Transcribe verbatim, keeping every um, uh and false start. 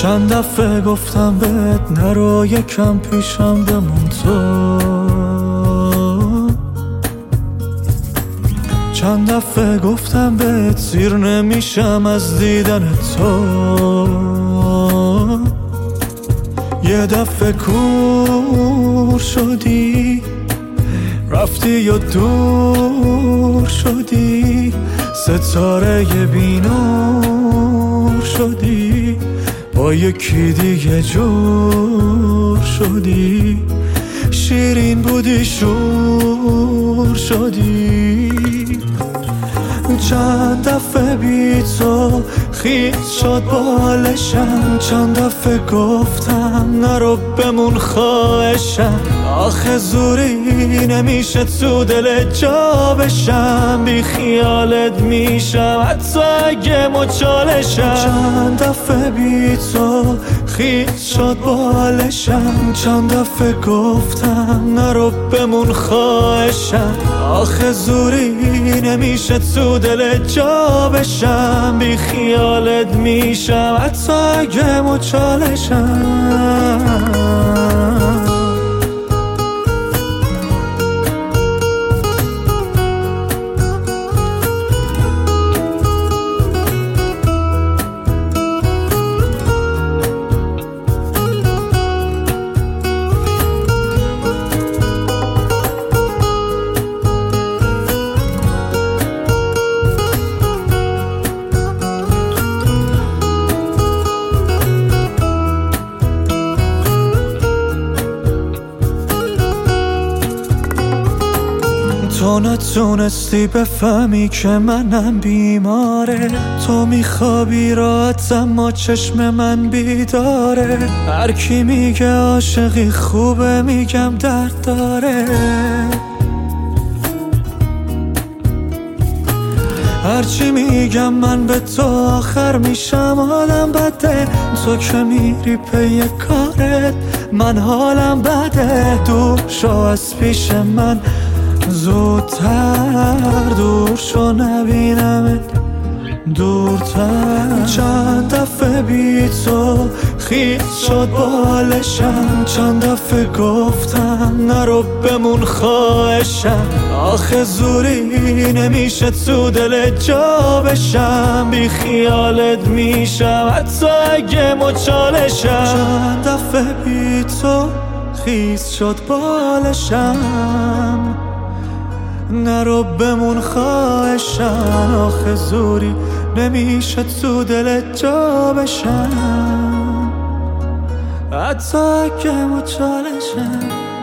چند دفعه گفتم بهت نرو یکم پیشم بمون تو، چند دفعه گفتم بهت سیر نمیشم از دیدن تو، یه دفعه کور شدی رفتی و دور شدی، ستاره بینور شدی، با یکی دیگه جور شدی، شیرین بودی شور شدی. چند دفعه بی تو خیس شد بالشم، چند دفعه گفتم نرو بمون خواهشم، آخه زوری نمیشه تو دل جا بشم، بی خیالت میشم حتی اگه مچالشم. چند دفعه بی تو خیس شد بالشم، چند دفعه گفتم نرو بمون خواهشم، آخه زوری نمیشه تو دل جا بشم، بی خیالت میشم حتی اگه مچالشم. تو نتونستی بفهمی که منم بیماره، تو میخوابی راحت اما چشم من بیداره، هر کی میگه عاشقی خوبه میگم درد داره، هرچی میگم من به تو آخر میشم آدم بده، تو که میری پی کارت من حالم بده، دور شو از پیش من زودتر، دور شو نبینمت دورتر. چند دفعه بی تو خیس شد بالشم، چند دفعه گفتم نرو بمون خواهشم، آخه زوری نمیشه تو دل جا بشم، بی خیالت میشم حتی اگه مچالشم. چند دفعه بی تو خیس شد بالشم، نرو بمون خواهشم، آخه زوری نمیشه تو دلت جا بشم حتی که مچالشم.